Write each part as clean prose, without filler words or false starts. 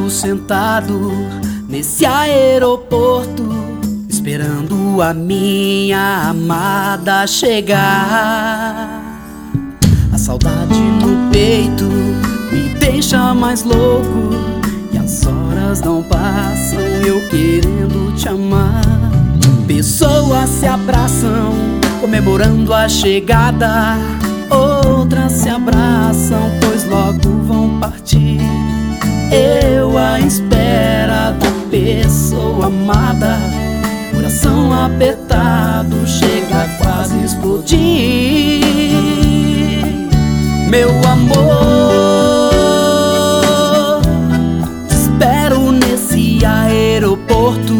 tempo sentado nesse aeroporto, esperando a minha amada chegar. A saudade no peito me deixa mais louco, e as horas não passam eu querendo te amar. Pessoas se abraçam comemorando a chegada, outras se abraçam pois logo vão partir. Eu à espera da pessoa amada, coração apertado, chega a quase explodir. Meu amor, te espero nesse aeroporto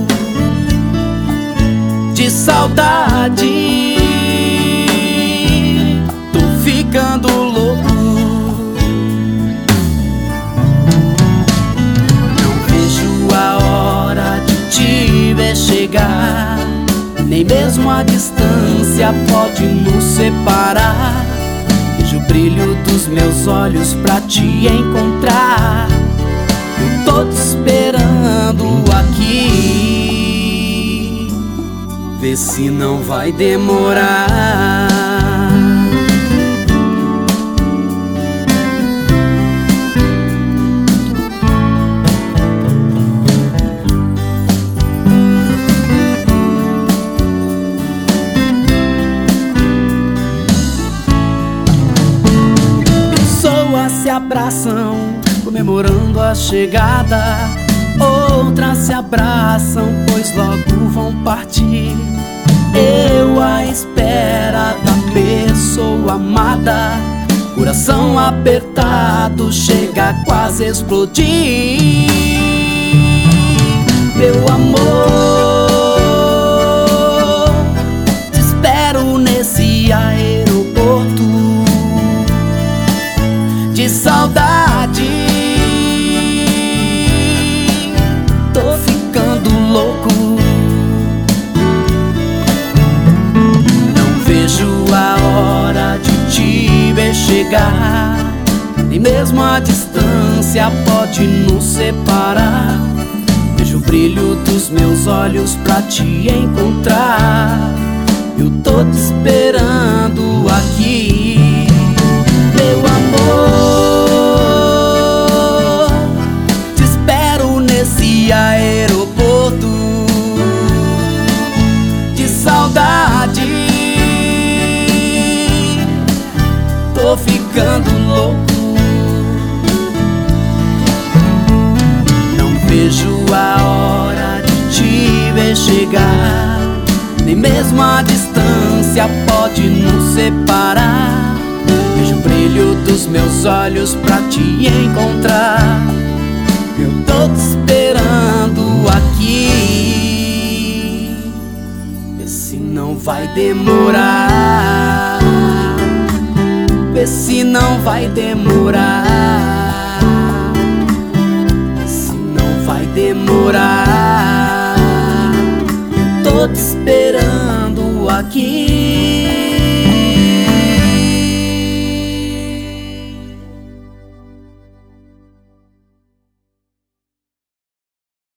de saudade. Tô ficando louco, não vejo a hora de te ver chegar. Nem mesmo a distância pode nos separar. Vejo o brilho dos meus olhos pra te encontrar. Eu tô te esperando aqui, vê se não vai demorar. Pessoas se abraçam comemorando a chegada, outras se abraçam pois logo vão partir. Eu à espera da pessoa amada, coração apertado, chega a quase explodir. Meu amor, te espero nesse aeroporto de saudade. Tô ficando louco, não vejo a hora de te ver chegar. Nem mesmo a distância pode nos separar. Vejo o brilho dos meus olhos pra te encontrar. Eu tô te esperando aqui, meu amor, te espero nesse aeroporto de saudade. Tô ficando louco, não vejo a hora de te ver chegar. Nem mesmo a distância pode nos separar. Vejo o brilho dos meus olhos pra te encontrar. Eu tô te esperando aqui, vê se não vai demorar. Vê se não vai demorar. Vê se não vai demorar. Eu tô te esperando aqui.